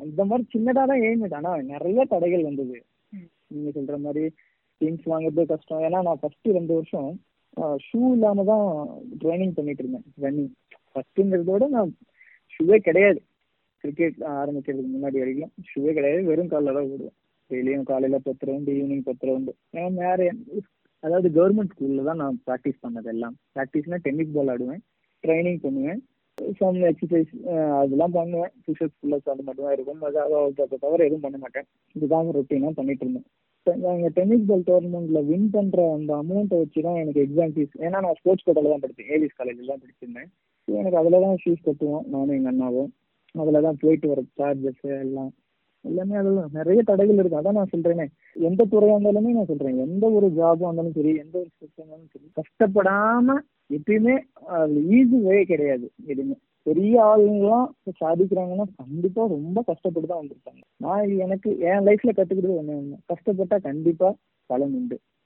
இந்த மாதிரி சின்னதாக தான் எய்ம். ஆனால் நிறைய தடைகள் வந்தது. ம். நீங்கள் சொல்கிற மாதிரி திங்ஸ் வாங்குறது கஷ்டம். ஏன்னா நான் ஃபஸ்ட்டு 2 வருஷம் ஷூ இல்லாமல் தான் ட்ரைனிங் பண்ணிட்டு இருந்தேன். ரன்னிங் ஃபஸ்ட்டுங்கிறதோட நான் ஷூவே கிடையாது. கிரிக்கெட் ஆரம்பிக்கிறதுக்கு முன்னாடி வரைக்கும் ஷூவே கிடையாது. வெறும் காலில் தான் ஓடுவேன். டெய்லியும் காலையில் 10 ரவுண்டு, ஈவினிங் 10 ரவுண்டு. ஏன்னா வேறு அதாவது கவர்மெண்ட் ஸ்கூலில் தான் நான் ப்ராக்டிஸ் பண்ணது எல்லாம். ப்ராக்டிஸ்னால் டென்னிஸ் பால் ஆடுவேன், ட்ரைனிங் பண்ணுவேன், சம் எக்ஸசைஸ் அதெல்லாம் பண்ணுவேன். புஷ்அப்ஸ் புல்லப்ஸ் அது மட்டும் தான் இருக்கும். அதை தவிர எதுவும் பண்ண மாட்டேன். இதுதான் ரொட்டீனாக பண்ணிட்டு இருந்தேன். நாங்கள் டென்னிஸ் பால் டோர்னமெண்ட்டில் வின் பண்ணுற அந்த அமௌண்ட்டை வச்சு தான் எனக்கு எக்ஸாம் ஃபீஸ். ஏன்னா நான் ஸ்போர்ட்ஸ் கோட்டாவில் தான் படித்தேன், ஏவிஎஸ் காலேஜில் தான் படிச்சிருந்தேன். ஸோ எனக்கு அதில் தான் ஃபீஸ் கட்டுவோம், நானும் எங்கள் அண்ணாவும். அதில் தான் போயிட்டு வர சார்ஜஸ் எல்லாமே அதில் நிறைய தடைகள் இருக்குது. அதான் நான் சொல்கிறேனே, எந்த துறையாக இருந்தாலுமே நான் சொல்கிறேன், எந்த ஒரு ஜாபாக இருந்தாலும் சரி, எந்த ஒரு ஸ்போர்ட்ஸாக இருந்தாலும் சரி, கஷ்டப்படாமல் எப்பயுமே அது ஈஸி வே கிடையாது எதுவுமே. பெரிய ஆளுங்களாம் சாதிக்கிறாங்கன்னா கண்டிப்பாக ரொம்ப கஷ்டப்பட்டு தான் வந்திருக்காங்க. நான் எனக்கு என் லைஃப்பில் கற்றுக்கிட்டது ஒன்று, கஷ்டப்பட்டால் கண்டிப்பாக பலன் உண்டு.